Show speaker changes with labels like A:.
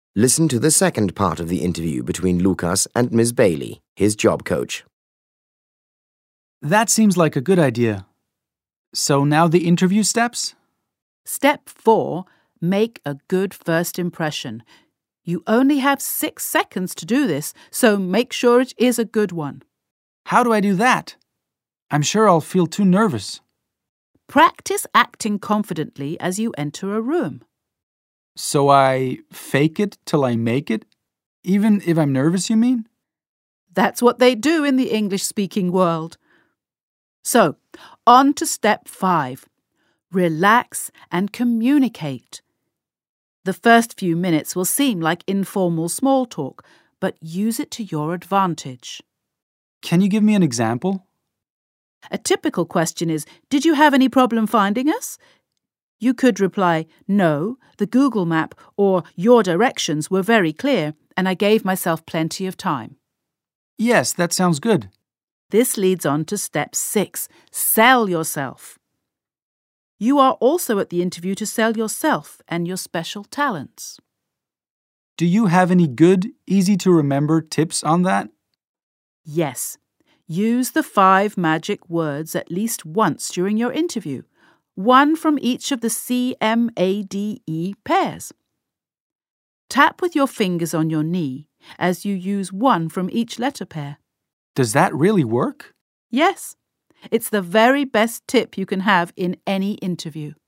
A: Listen to the second part of the interview between Lucas and Ms. Bailey, his job coach.
B: That seems like a good idea. So now the interview steps?
C: Step 4. Make a good first impression. You only have 6 seconds to do this, so make sure it is a good one.
B: How do I do that? I'm sure I'll feel too nervous.
C: Practice acting confidently as you enter a room.
B: So I fake it till I make it? Even if I'm nervous, you mean?
C: That's what they do in the English-speaking world. So, on to step 5. Relax and communicate. The first few minutes will seem like informal small talk, but use it to your advantage.
B: Can you give me an example?
C: A typical question is, did you have any problem finding us? You could reply, no, the Google map or your directions were very clear and I gave myself plenty of time.
B: Yes, that sounds good.
C: This leads on to step 6, sell yourself. You are also at the interview to sell yourself and your special talents.
B: Do you have any good, easy-to-remember tips on that?
C: Yes. Use the 5 magic words at least once during your interview, one from each of the CMADE pairs. Tap with your fingers on your knee as you use one from each letter pair.
B: Does that really work?
C: Yes. It's the very best tip you can have in any interview.